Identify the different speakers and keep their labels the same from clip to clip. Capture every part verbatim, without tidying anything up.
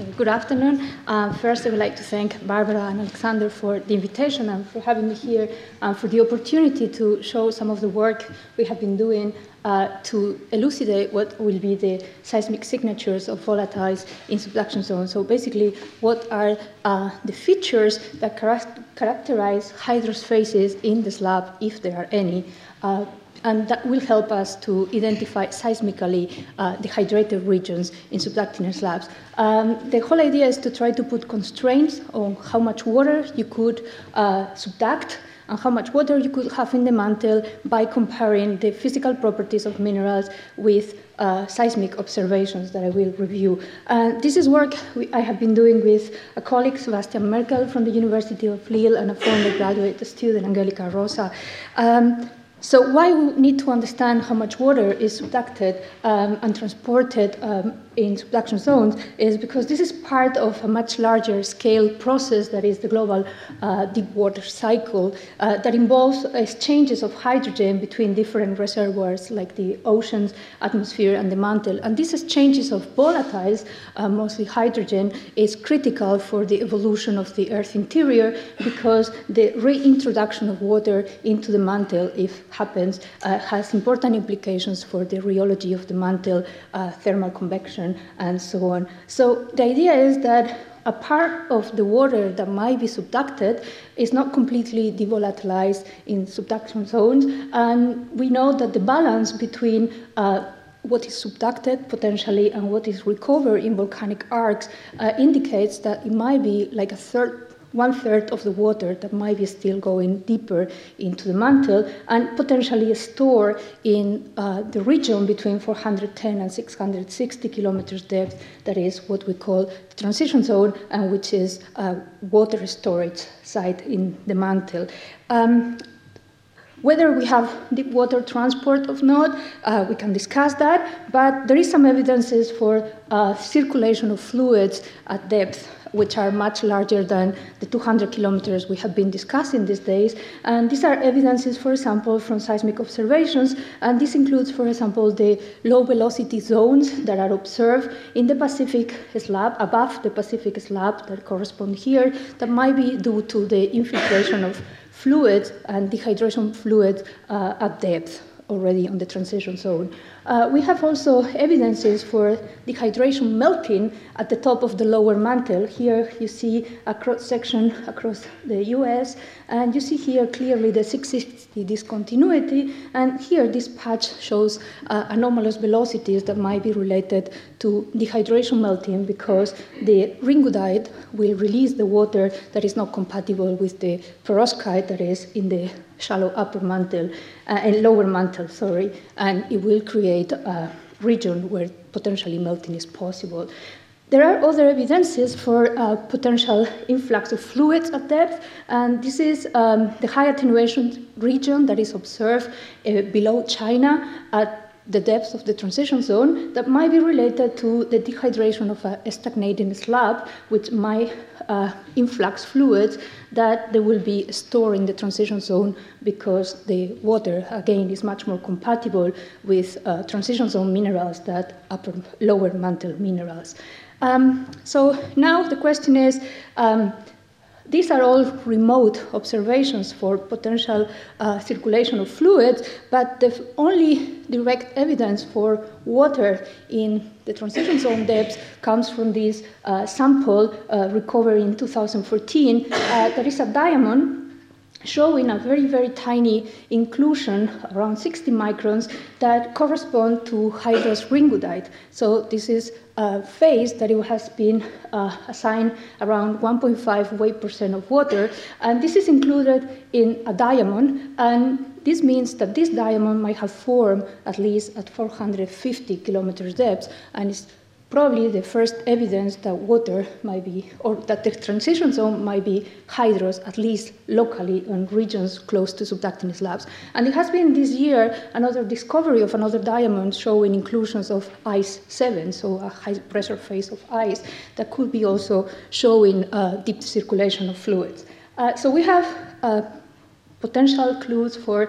Speaker 1: Good afternoon. Uh, first, I would like to thank Barbara and Alexander for the invitation and for having me here, and for the opportunity to show some of the work we have been doing uh, to elucidate what will be the seismic signatures of volatiles in subduction zones. So basically, what are uh, the features that char characterize hydrous phases in the slab, if there are any, uh, and that will help us to identify seismically uh, the hydrated regions in subducting slabs. Um, the whole idea is to try to put constraints on how much water you could uh, subduct and how much water you could have in the mantle by comparing the physical properties of minerals with uh, seismic observations that I will review. Uh, this is work we, I have been doing with a colleague, Sebastian Merkel, from the University of Lille, and a former graduate student, Angelica Rosa. Um, So why we need to understand how much water is subducted um, and transported um, in subduction zones is because this is part of a much larger scale process that is the global uh, deep water cycle uh, that involves exchanges of hydrogen between different reservoirs like the oceans, atmosphere, and the mantle. And these exchanges of volatiles, uh, mostly hydrogen, is critical for the evolution of the Earth interior because the reintroduction of water into the mantle, if happens, uh, has important implications for the rheology of the mantle, uh, thermal convection, and so on. So the idea is that a part of the water that might be subducted is not completely devolatilized in subduction zones, and we know that the balance between uh, what is subducted potentially and what is recovered in volcanic arcs uh, indicates that it might be like a third one third of the water that might be still going deeper into the mantle and potentially stored in uh, the region between four hundred ten and six hundred sixty kilometers depth. That is what we call the transition zone, and which is a water storage site in the mantle. Um, Whether we have deep water transport or not, uh, we can discuss that, but there is some evidences for uh, circulation of fluids at depth, which are much larger than the two hundred kilometers we have been discussing these days. And these are evidences, for example, from seismic observations, and this includes, for example, the low velocity zones that are observed in the Pacific slab, above the Pacific slab that correspond here, that might be due to the infiltration of fluids and dehydration fluids uh, at depth already on the transition zone. Uh, we have also evidences for dehydration melting at the top of the lower mantle. Here you see a cross-section across the U S, and you see here clearly the six sixty discontinuity, and here this patch shows uh, anomalous velocities that might be related to dehydration melting because the ringudite will release the water that is not compatible with the perovskite that is in the shallow upper mantle, uh, and lower mantle, sorry, and it will create a region where potentially melting is possible. There are other evidences for uh, potential influx of fluids at depth, and this is um, the high attenuation region that is observed uh, below China at the depth of the transition zone that might be related to the dehydration of a stagnating slab, which might uh, influx fluids that they will be stored in the transition zone because the water, again, is much more compatible with uh, transition zone minerals than upper, lower mantle minerals. Um, so now the question is, um, these are all remote observations for potential uh, circulation of fluids, but the only direct evidence for water in the transition zone depths comes from this uh, sample uh, recovered in two thousand fourteen. Uh, there is a diamond showing a very, very tiny inclusion, around sixty microns, that correspond to hydrous ringudite. So this is a phase that it has been uh, assigned around one point five weight percent of water, and this is included in a diamond, and this means that this diamond might have formed at least at four hundred fifty kilometers depth, and it's probably the first evidence that water might be, or that the transition zone might be hydrous, at least locally in regions close to subducting slabs. And it has been this year another discovery of another diamond showing inclusions of ice seven, so a high pressure phase of ice that could be also showing uh, deep circulation of fluids. Uh, so we have uh, potential clues for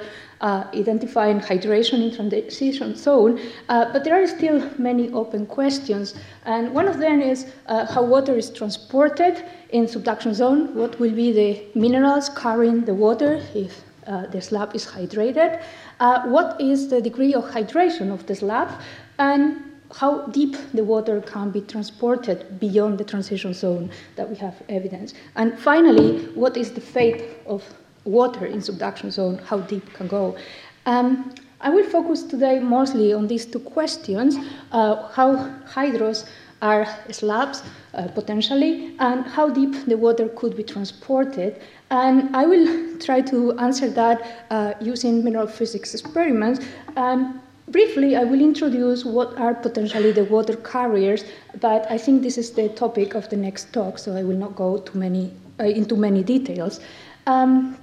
Speaker 1: uh, identifying hydration in transition zone, uh, but there are still many open questions. And one of them is uh, how water is transported in subduction zone. What will be the minerals carrying the water if uh, the slab is hydrated? Uh, what is the degree of hydration of the slab? And how deep the water can be transported beyond the transition zone that we have evidence. And finally, what is the fate of water in subduction zone, how deep can go? Um, I will focus today mostly on these two questions, uh, how hydros are slabs, uh, potentially, and how deep the water could be transported. And I will try to answer that uh, using mineral physics experiments. Um, Briefly, I will introduce what are potentially the water carriers, but I think this is the topic of the next talk, so I will not go too many, uh, into many details. Um,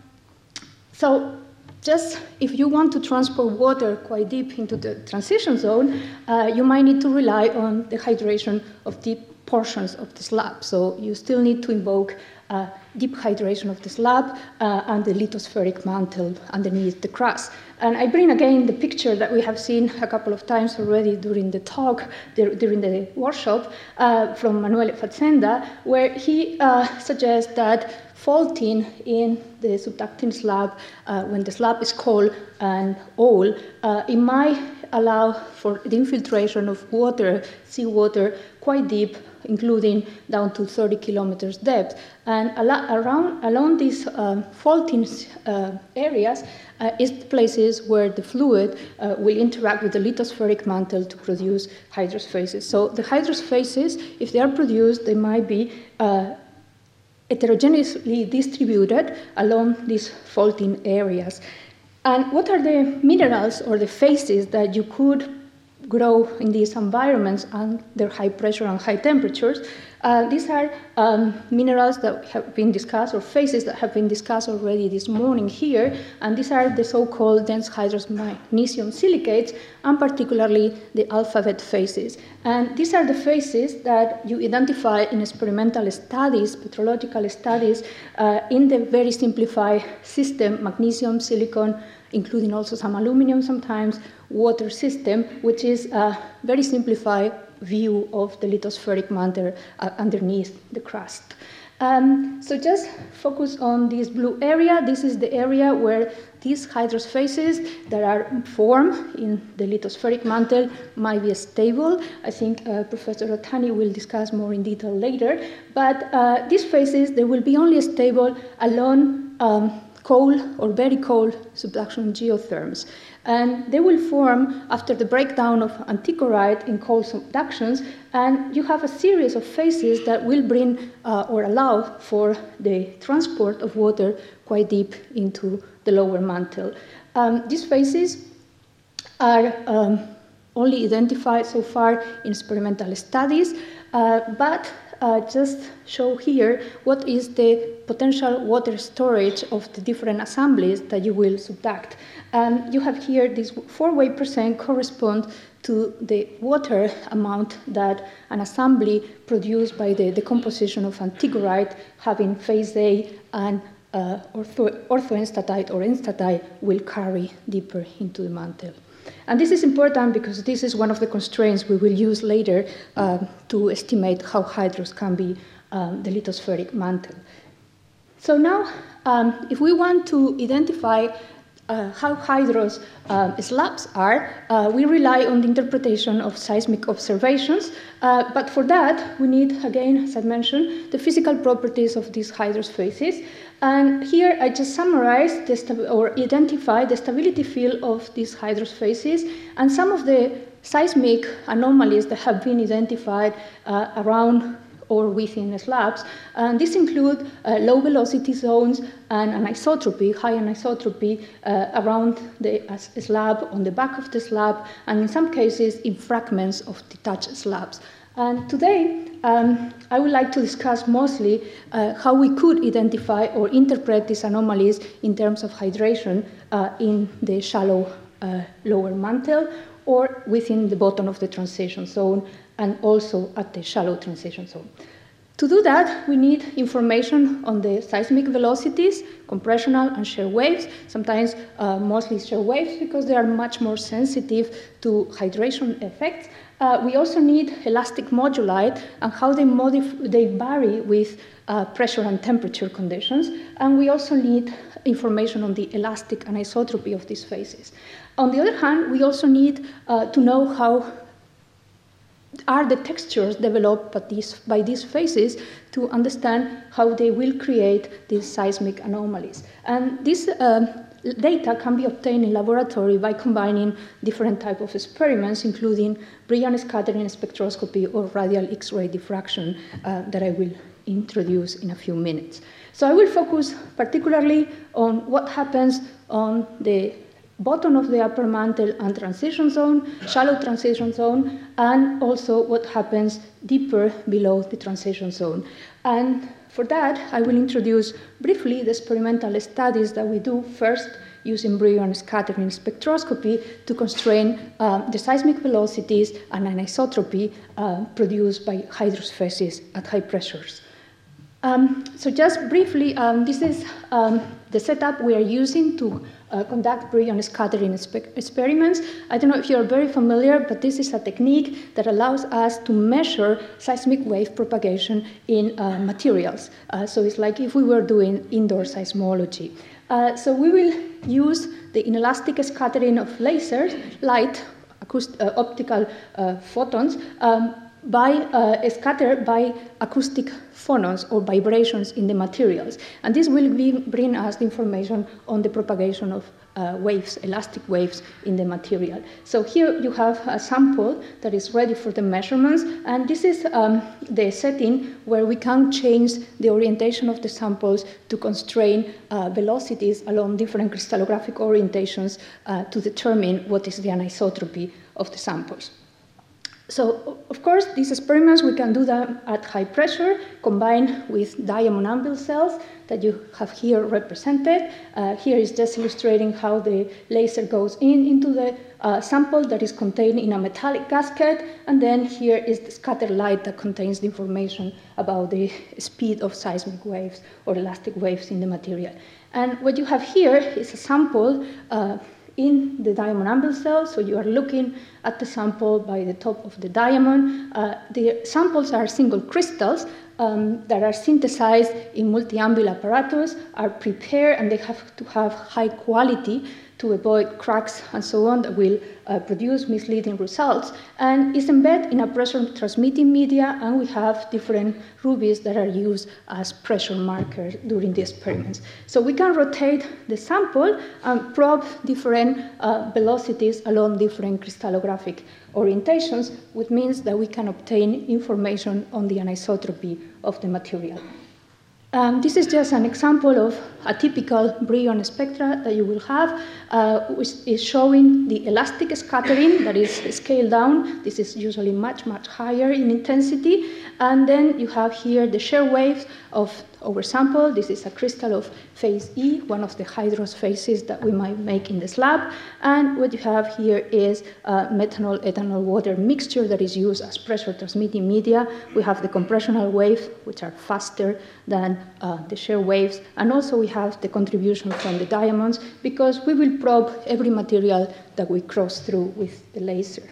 Speaker 1: so just if you want to transport water quite deep into the transition zone, uh, you might need to rely on the hydration of deep portions of the slab. So you still need to invoke uh, deep hydration of the slab uh, and the lithospheric mantle underneath the crust. And I bring again the picture that we have seen a couple of times already during the talk, during the workshop, uh, from Manuele Faccenda, where he uh, suggests that faulting in the subducting slab, uh, when the slab is cold and old, uh, it might allow for the infiltration of water, seawater, quite deep, including down to thirty kilometers depth. And around, along these um, faulting uh, areas uh, is the places where the fluid uh, will interact with the lithospheric mantle to produce hydrous phases. So the hydrous phases, if they are produced, they might be uh, heterogeneously distributed along these faulting areas. And what are the minerals or the phases that you could grow in these environments under high pressure and high temperatures? Uh, these are um, minerals that have been discussed, or phases that have been discussed already this morning here, and these are the so-called dense hydrous magnesium silicates, and particularly the alphabet phases. And these are the phases that you identify in experimental studies, petrological studies, uh, in the very simplified system, magnesium, silicon, including also some aluminum sometimes, water system, which is a very simplified view of the lithospheric mantle uh, underneath the crust. Um, so just focus on this blue area. This is the area where these hydrous phases that are formed in the lithospheric mantle might be stable. I think uh, Professor Ohtani will discuss more in detail later. But uh, these phases, they will be only stable along um, cold or very cold subduction geotherms. And they will form after the breakdown of anticorite in cold subductions, and you have a series of phases that will bring uh, or allow for the transport of water quite deep into the lower mantle. Um, these phases are um, only identified so far in experimental studies, uh, but Uh, just show here what is the potential water storage of the different assemblies that you will subduct. Um, you have here this four-way percent correspond to the water amount that an assembly produced by the decomposition of anticorite having phase A and uh, ortho orthoenstatite or enstatite will carry deeper into the mantle. And this is important because this is one of the constraints we will use later uh, to estimate how hydrous can be um, the lithospheric mantle. So now, um, if we want to identify uh, how hydrous um, slabs are, uh, we rely on the interpretation of seismic observations. Uh, but for that, we need, again, as I mentioned, the physical properties of these hydrous phases. And here I just summarize the or identify the stability field of these hydrous phases and some of the seismic anomalies that have been identified uh, around or within the slabs. And these include uh, low velocity zones and anisotropy, high anisotropy uh, around the uh, slab, on the back of the slab, and in some cases in fragments of detached slabs. And today, um, I would like to discuss mostly uh, how we could identify or interpret these anomalies in terms of hydration uh, in the shallow uh, lower mantle or within the bottom of the transition zone and also at the shallow transition zone. To do that, we need information on the seismic velocities, compressional and shear waves, sometimes uh, mostly shear waves because they are much more sensitive to hydration effects. Uh, we also need elastic moduli and how they, they vary with uh, pressure and temperature conditions. And we also need information on the elastic anisotropy of these phases. On the other hand, we also need uh, to know how are the textures developed by these, by these phases to understand how they will create these seismic anomalies. And this uh, data can be obtained in laboratory by combining different types of experiments, including Brilliant scattering spectroscopy or radial X-ray diffraction uh, that I will introduce in a few minutes. So I will focus particularly on what happens on the bottom of the upper mantle and transition zone, shallow transition zone, and also what happens deeper below the transition zone. And for that, I will introduce briefly the experimental studies that we do first using Brilliant scattering spectroscopy to constrain uh, the seismic velocities and anisotropy uh, produced by hydrous phases at high pressures. Um, so just briefly, um, this is um, the setup we are using to uh, conduct Brilliant scattering experiments. I don't know if you're very familiar, but this is a technique that allows us to measure seismic wave propagation in uh, materials. Uh, so it's like if we were doing indoor seismology. Uh, so we will use the inelastic scattering of lasers, light, acoustic, uh, optical uh, photons, um, by uh, scattered by acoustic phonons or vibrations in the materials. And this will be, bring us the information on the propagation of uh, waves, elastic waves in the material. So here you have a sample that is ready for the measurements, and this is um, the setting where we can change the orientation of the samples to constrain uh, velocities along different crystallographic orientations uh, to determine what is the anisotropy of the samples. So, of course, these experiments, we can do them at high pressure, combined with diamond anvil cells that you have here represented. Uh, here is just illustrating how the laser goes in into the uh, sample that is contained in a metallic gasket, and then here is the scatter light that contains the information about the speed of seismic waves or elastic waves in the material. And what you have here is a sample uh, in the diamond anvil cell, so you are looking at the sample by the top of the diamond. Uh, the samples are single crystals um, that are synthesized in multi-anvil apparatus, are prepared, and they have to have high quality to avoid cracks and so on that will uh, produce misleading results. And it's embedded in a pressure transmitting media, and we have different rubies that are used as pressure markers during the experiments. So we can rotate the sample and probe different uh, velocities along different crystallographic orientations, which means that we can obtain information on the anisotropy of the material. Um, this is just an example of a typical Brilliant spectra that you will have, uh, which is showing the elastic scattering that is scaled down. This is usually much, much higher in intensity. And then you have here the shear waves of our sample. This is a crystal of phase E, one of the hydrous phases that we might make in this lab. And what you have here is a methanol ethanol water mixture that is used as pressure transmitting media. We have the compressional waves, which are faster than uh, the shear waves. And also we have the contribution from the diamonds, because we will probe every material that we cross through with the laser.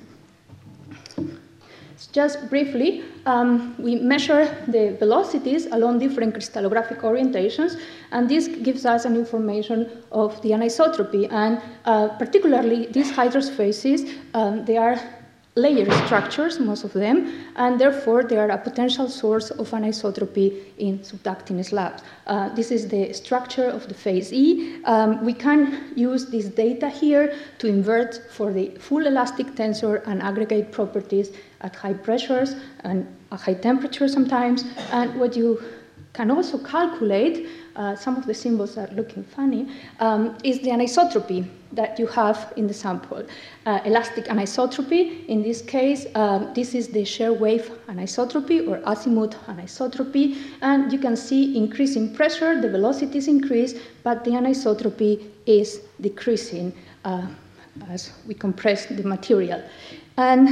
Speaker 1: Just briefly, um, we measure the velocities along different crystallographic orientations, and this gives us an information of the anisotropy. And uh, particularly these hydrous phases, um, they are layer structures, most of them, and therefore they are a potential source of anisotropy in subducting slabs. Uh, this is the structure of the phase E. Um, we can use this data here to invert for the full elastic tensor and aggregate properties at high pressures and at high temperatures sometimes. And what you can also calculate, uh, some of the symbols are looking funny, um, is the anisotropy that you have in the sample. Uh, elastic anisotropy, in this case, um, this is the shear wave anisotropy or azimuth anisotropy, and you can see increasing pressure, the velocities increase, but the anisotropy is decreasing uh, as we compress the material. And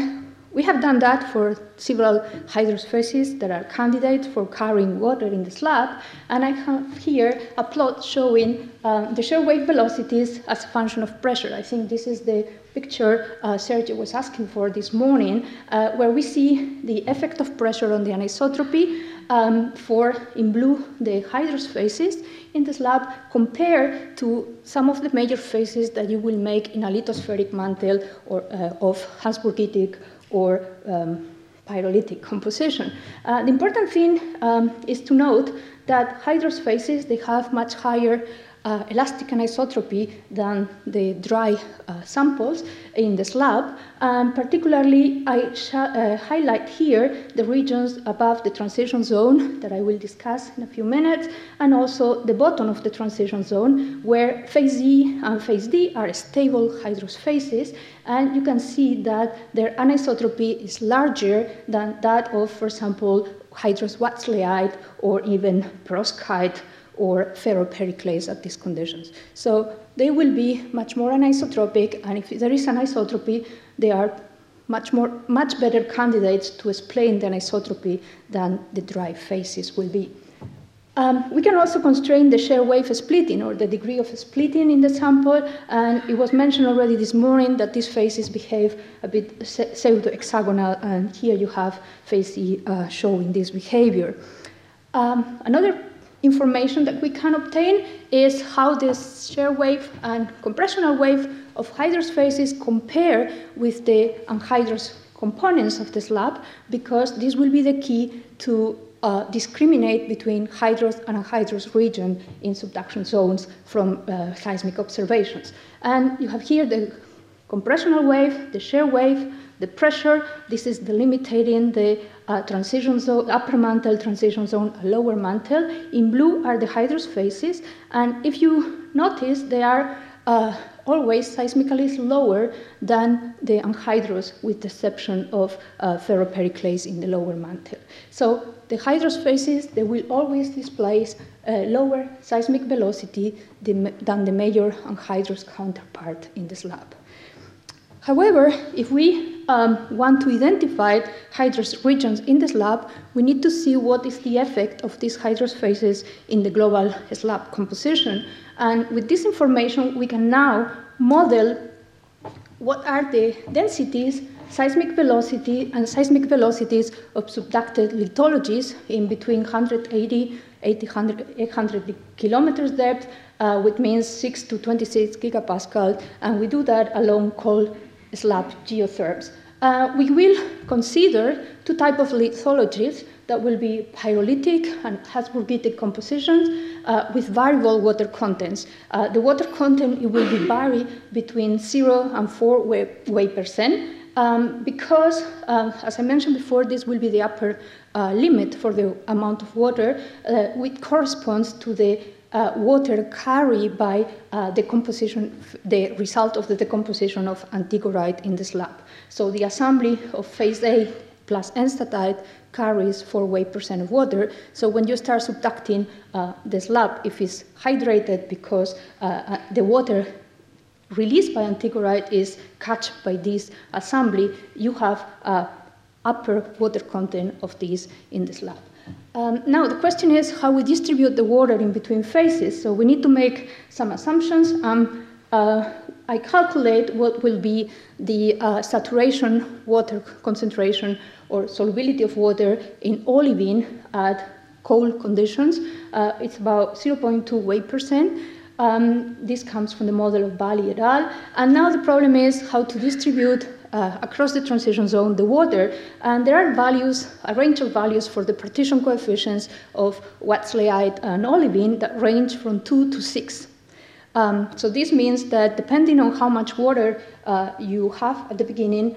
Speaker 1: we have done that for several hydrous phases that are candidates for carrying water in the slab, and I have here a plot showing um, the shear wave velocities as a function of pressure. I think this is the picture uh, Sergio was asking for this morning, uh, where we see the effect of pressure on the anisotropy um, for, in blue, the hydrous phases in the slab compared to some of the major phases that you will make in a lithospheric mantle or uh, of Habsburgitic or um, pyrolytic composition. Uh, the important thing um, is to note that hydrous phases, they have much higher uh, elastic anisotropy than the dry uh, samples in the slab. And particularly, I uh, highlight here the regions above the transition zone that I will discuss in a few minutes, and also the bottom of the transition zone, where phase Z and phase D are stable hydrous phases, and you can see that their anisotropy is larger than that of, for example, hydrous Watzleyite or even perovskite or ferropericlase at these conditions. So they will be much more anisotropic, and if there is anisotropy, they are much more, much better candidates to explain the anisotropy than the dry phases will be. Um, we can also constrain the shear wave splitting, or the degree of splitting in the sample, and it was mentioned already this morning that these phases behave a bit pseudo-hexagonal, and here you have phase E uh, showing this behavior. Um, another information that we can obtain is how this shear wave and compressional wave of hydrous phases compare with the anhydrous components of the slab, because this will be the key to uh, discriminate between hydrous and anhydrous region in subduction zones from uh, seismic observations. And you have here the compressional wave, the shear wave, the pressure. This is delimiting the uh, transition zone, upper mantle, transition zone, lower mantle. In blue are the hydrous phases, and if you notice, they are uh, always seismically lower than the anhydrous, with the exception of uh, ferropericlase in the lower mantle. So the hydrous phases, they will always displace a lower seismic velocity than the major anhydrous counterpart in the slab. However, if we um, want to identify hydrous regions in the slab, we need to see what is the effect of these hydrous phases in the global slab composition. And with this information, we can now model what are the densities, seismic velocity, and seismic velocities of subducted lithologies in between one hundred eighty, eight hundred kilometers depth, uh, which means six to twenty-six gigapascal, and we do that along cold slab geotherms. Uh, we will consider two types of lithologies that will be pyrolytic and Habsburgitic compositions uh, with variable water contents. Uh, the water content, it will be vary between zero and four weight percent, um, because, uh, as I mentioned before, this will be the upper uh, limit for the amount of water, uh, which corresponds to the Uh, water carried by uh, the composition, the result of the decomposition of anticorite in the slab. So the assembly of phase A plus enstatite carries four weight percent of water. So when you start subducting uh, the slab, if it's hydrated because uh, the water released by anticorite is caught by this assembly, you have uh, upper water content of this in the slab. Um, now, the question is how we distribute the water in between phases. So we need to make some assumptions. Um, uh, I calculate what will be the uh, saturation water concentration or solubility of water in olivine at cold conditions. Uh, it's about zero point two weight percent. Um, this comes from the model of Bali et al. And now the problem is how to distribute Uh, across the transition zone the water, and there are values, a range of values for the partition coefficients of Watzleyite and olivine that range from two to six. Um, so this means that depending on how much water uh, you have at the beginning,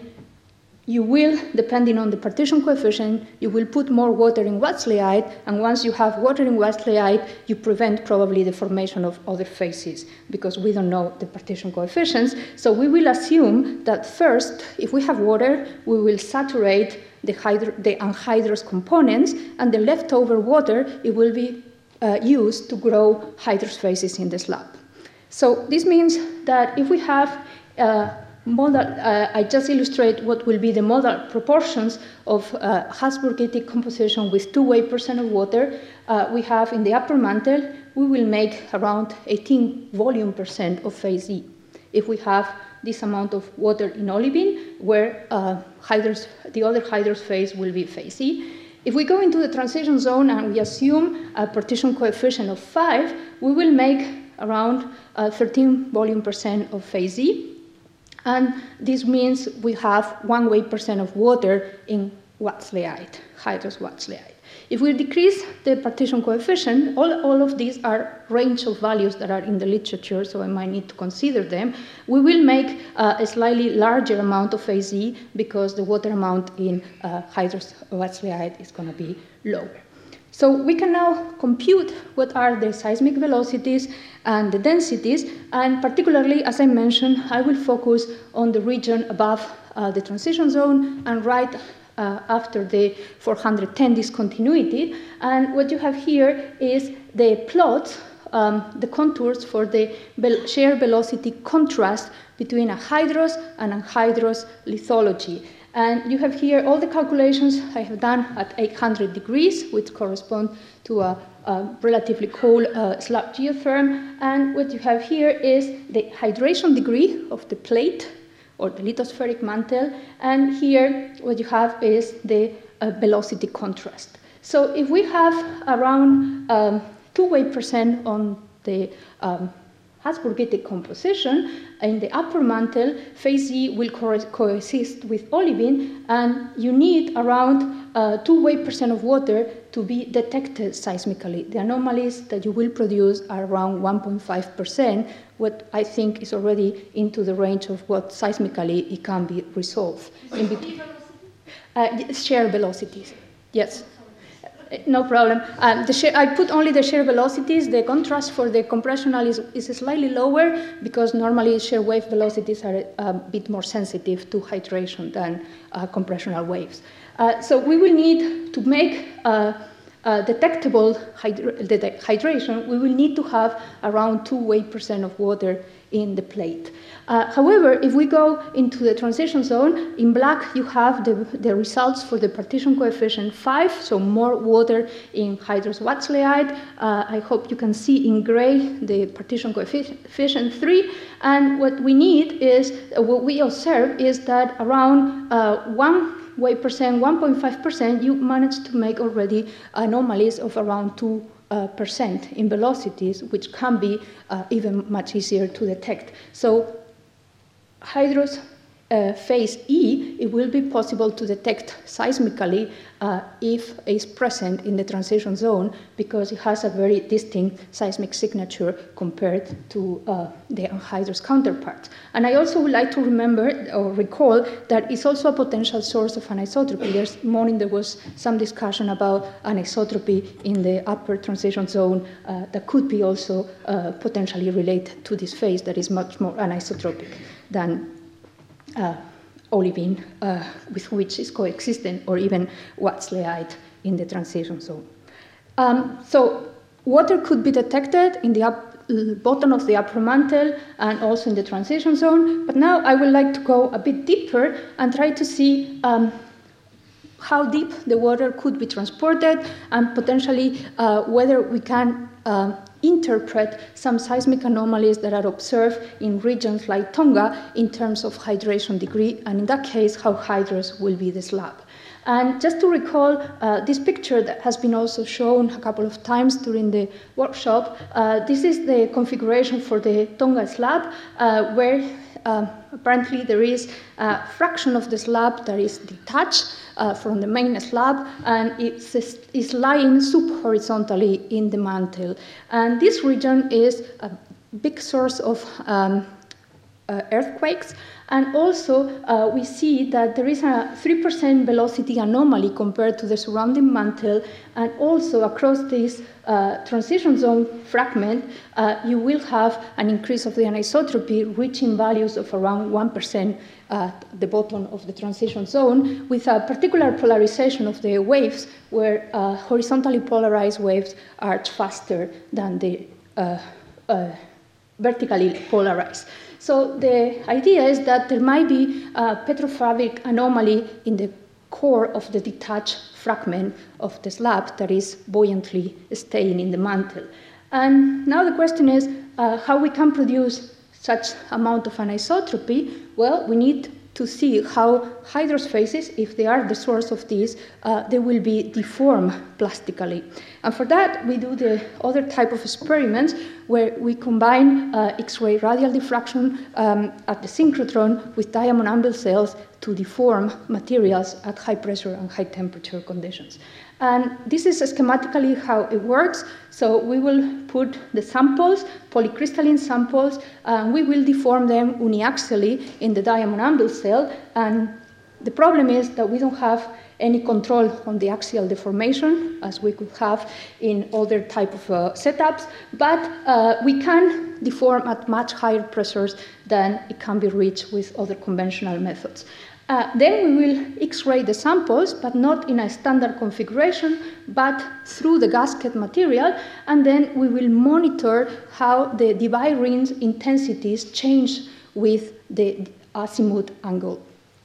Speaker 1: you will, depending on the partition coefficient, you will put more water in Watzleyite, and once you have water in Watzleyite, you prevent probably the formation of other phases, because we don't know the partition coefficients. So we will assume that first, if we have water, we will saturate the, hydro the anhydrous components, and the leftover water, it will be uh, used to grow hydrous phases in the slab. So this means that if we have uh, modal, uh, I just illustrate what will be the modal proportions of uh, Habsburgitic composition with two-way percent of water. Uh, we have in the upper mantle, we will make around eighteen volume percent of phase E. If we have this amount of water in olivine, where uh, hydrous, the other hydrous phase will be phase E. If we go into the transition zone and we assume a partition coefficient of five, we will make around uh, thirteen volume percent of phase E. And this means we have one weight percent of water in Watzleite, hydrous Watzleite. If we decrease the partition coefficient, all, all of these are range of values that are in the literature, so I might need to consider them. We will make uh, a slightly larger amount of phase E because the water amount in uh, hydrous Watzleite is going to be lower. So we can now compute what are the seismic velocities and the densities, and particularly, as I mentioned, I will focus on the region above uh, the transition zone and right uh, after the four hundred ten discontinuity. And what you have here is the plot, um, the contours for the shear velocity contrast between a hydrous and anhydrous lithology. And you have here all the calculations I have done at eight hundred degrees, which correspond to a, a relatively cold uh, slab geotherm. And what you have here is the hydration degree of the plate or the lithospheric mantle. And here what you have is the uh, velocity contrast. So if we have around um, two weight percent on the um, Habsburgitic composition, in the upper mantle, phase E will co coexist with olivine, and you need around uh, two weight percent of water to be detected seismically. The anomalies that you will produce are around one point five percent, what I think is already into the range of what seismically it can be resolved. In between. Uh, shear velocities, yes. No problem. Um, the shear, I put only the shear velocities. The contrast for the compressional is, is slightly lower because normally shear wave velocities are a bit more sensitive to hydration than uh, compressional waves. Uh, so we will need to make uh, uh, detectable hydra hydration, we will need to have around two weight percent of water in the plate. Uh, however, if we go into the transition zone, in black you have the, the results for the partition coefficient five, so more water in hydrous Watzleite. Uh, I hope you can see in gray the partition coefficient three, and what we need is, uh, what we observe is that around uh, one weight percent, one point five percent, you manage to make already anomalies of around two Uh, percent in velocities, which can be uh, even much easier to detect. So hydrous uh, phase E, it will be possible to detect seismically uh, if it's present in the transition zone, because it has a very distinct seismic signature compared to uh, the anhydrous counterparts. And I also would like to remember or recall that it's also a potential source of anisotropy. This morning there was some discussion about anisotropy in the upper transition zone uh, that could be also uh, potentially related to this phase that is much more anisotropic than Uh, olivine, uh, with which is coexistent, or even Watzleite in the transition zone. Um, so water could be detected in the up, bottom of the upper mantle and also in the transition zone, but now I would like to go a bit deeper and try to see um, how deep the water could be transported, and potentially uh, whether we can uh, interpret some seismic anomalies that are observed in regions like Tonga in terms of hydration degree, and in that case, how hydrous will be the slab. And just to recall, uh, this picture that has been also shown a couple of times during the workshop, uh, this is the configuration for the Tonga slab, uh, where uh, apparently there is a fraction of the slab that is detached uh, from the main slab, and it's, it's lying subhorizontally in the mantle. And this region is a big source of um, uh, earthquakes. And also, uh, we see that there is a three percent velocity anomaly compared to the surrounding mantle, and also across this uh, transition zone fragment, uh, you will have an increase of the anisotropy reaching values of around one percent at the bottom of the transition zone, with a particular polarization of the waves, where uh, horizontally polarized waves arch faster than the uh, uh, vertically polarized. So the idea is that there might be a petrofravic anomaly in the core of the detached fragment of the slab that is buoyantly staying in the mantle. And now the question is uh, how we can produce such amount of anisotropy. Well, we need to see how hydrous phases, if they are the source of this, uh, they will be deformed plastically. And for that, we do the other type of experiments where we combine uh, X-ray radial diffraction um, at the synchrotron with diamond anvil cells to deform materials at high pressure and high temperature conditions. And this is schematically how it works. So we will put the samples, polycrystalline samples, and we will deform them uniaxially in the diamond anvil cell. And the problem is that we don't have any control on the axial deformation, as we could have in other type of uh, setups, but uh, we can deform at much higher pressures than it can be reached with other conventional methods. Uh, then we will X-ray the samples, but not in a standard configuration, but through the gasket material, and then we will monitor how the Debye rings intensities change with the azimuth angle.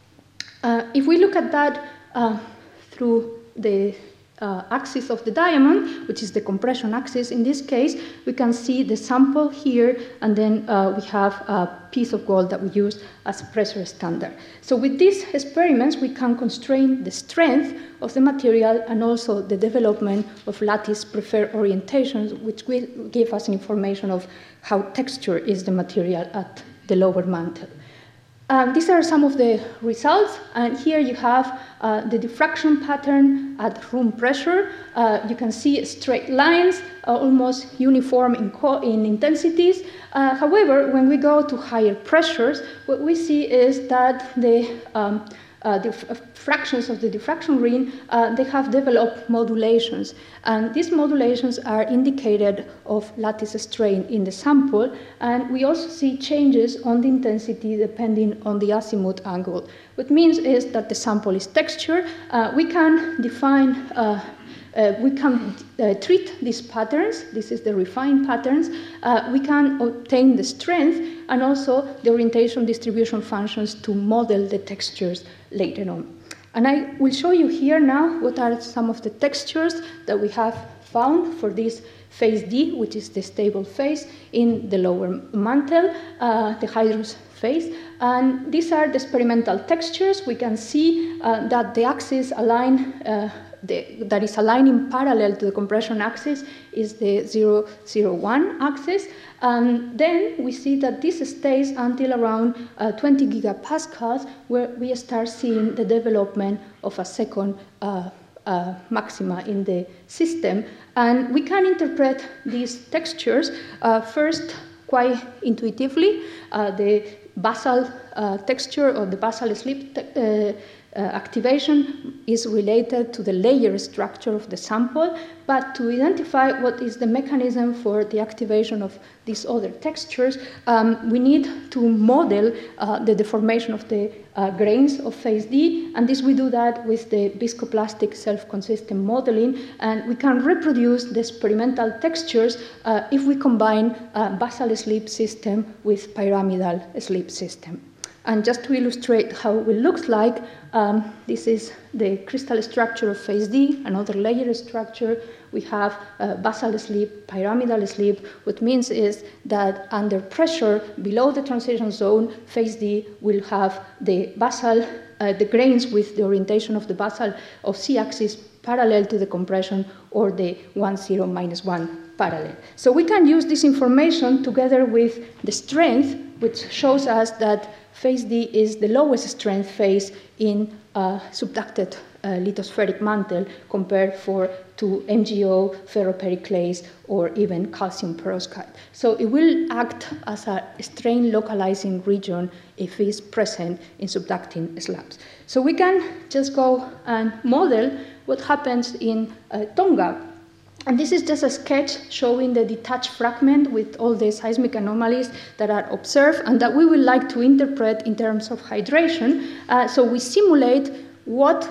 Speaker 1: Uh, if we look at that uh, through the uh, axis of the diamond, which is the compression axis in this case, we can see the sample here, and then uh, we have a piece of gold that we use as a pressure standard. So with these experiments, we can constrain the strength of the material and also the development of lattice preferred orientations, which will give us information of how texture is the material at the lower mantle. Um, these are some of the results, and here you have uh, the diffraction pattern at room pressure. Uh, you can see straight lines, uh, almost uniform in, in intensities. Uh, however, when we go to higher pressures, what we see is that the um, Uh, the fractions of the diffraction ring, uh, they have developed modulations. And these modulations are indicated of lattice strain in the sample. And we also see changes on the intensity depending on the azimuth angle. What means is that the sample is textured. Uh, we can define uh, Uh, we can uh, treat these patterns. This is the refined patterns. Uh, we can obtain the strength and also the orientation distribution functions to model the textures later on. And I will show you here now what are some of the textures that we have found for this phase D, which is the stable phase in the lower mantle, uh, the hydrous phase. And these are the experimental textures. We can see uh, that the axis align uh, The, that is aligning parallel to the compression axis is the zero, zero, one axis. And then we see that this stays until around uh, twenty gigapascals, where we start seeing the development of a second uh, uh, maxima in the system. And we can interpret these textures uh, first quite intuitively. Uh, the basal uh, texture or the basal slip uh, Uh, activation is related to the layer structure of the sample, but to identify what is the mechanism for the activation of these other textures, um, we need to model uh, the deformation of the uh, grains of phase D, and this we do that with the viscoplastic self-consistent modeling, and we can reproduce the experimental textures uh, if we combine a basal slip system with pyramidal slip system. And just to illustrate how it looks like, um, this is the crystal structure of phase D, another layer structure. We have uh, basal slip, pyramidal slip. What means is that under pressure below the transition zone, phase D will have the basal, uh, the grains with the orientation of the basal of C-axis parallel to the compression, or the one, zero, minus one parallel. So we can use this information together with the strength, which shows us that phase D is the lowest strength phase in uh, subducted uh, lithospheric mantle compared for to M G O, ferropericlase, or even calcium perovskite. So it will act as a strain localizing region if it is present in subducting slabs. So we can just go and model what happens in uh, Tonga. And this is just a sketch showing the detached fragment with all the seismic anomalies that are observed and that we would like to interpret in terms of hydration. Uh, so we simulate what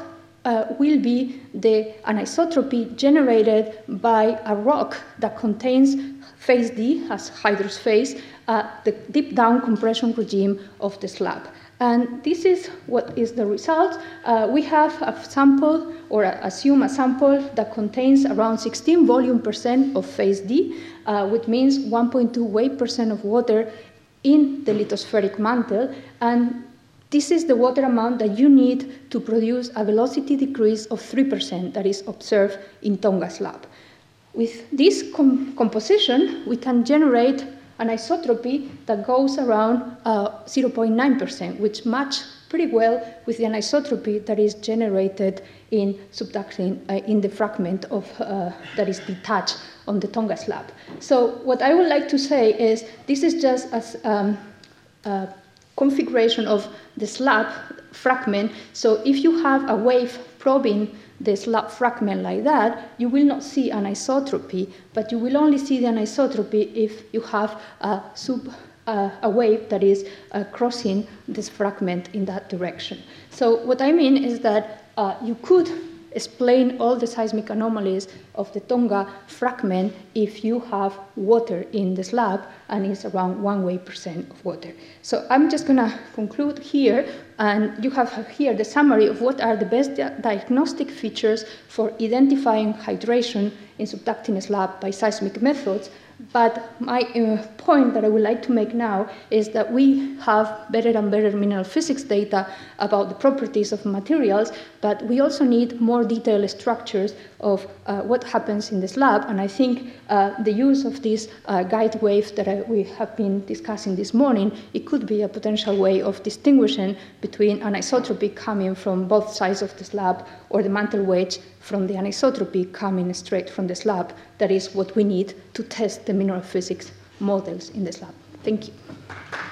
Speaker 1: uh, will be the anisotropy generated by a rock that contains phase D, as hydrous phase, uh, the deep down compression regime of the slab. And this is what is the result. Uh, we have a sample, or a, assume a sample that contains around sixteen volume percent of phase D, uh, which means one point two weight percent of water in the lithospheric mantle. And this is the water amount that you need to produce a velocity decrease of three percent that is observed in Tonga slab. With this com composition, we can generate an isotropy that goes around uh, zero point nine percent, which match pretty well with the anisotropy that is generated in subducting uh, in the fragment of uh, that is detached on the Tonga slab. So what I would like to say is this is just a um, uh, configuration of the slab fragment. So if you have a wave probing the slab fragment like that, you will not see an anisotropy, but you will only see the anisotropy if you have a, sub, uh, a wave that is uh, crossing this fragment in that direction. So what I mean is that uh, you could explain all the seismic anomalies of the Tonga fragment if you have water in the slab and it's around one weight percent of water. So I'm just going to conclude here, and you have here the summary of what are the best di diagnostic features for identifying hydration in subducting slab by seismic methods. But my uh, point that I would like to make now is that we have better and better mineral physics data about the properties of materials, but we also need more detailed structures of uh, what happens in the slab. And I think uh, the use of these uh, guide waves that I, we have been discussing this morning, it could be a potential way of distinguishing between anisotropy coming from both sides of the slab or the mantle wedge from the anisotropy coming straight from the slab. That is what we need to test the mineral physics models in the slab. Thank you.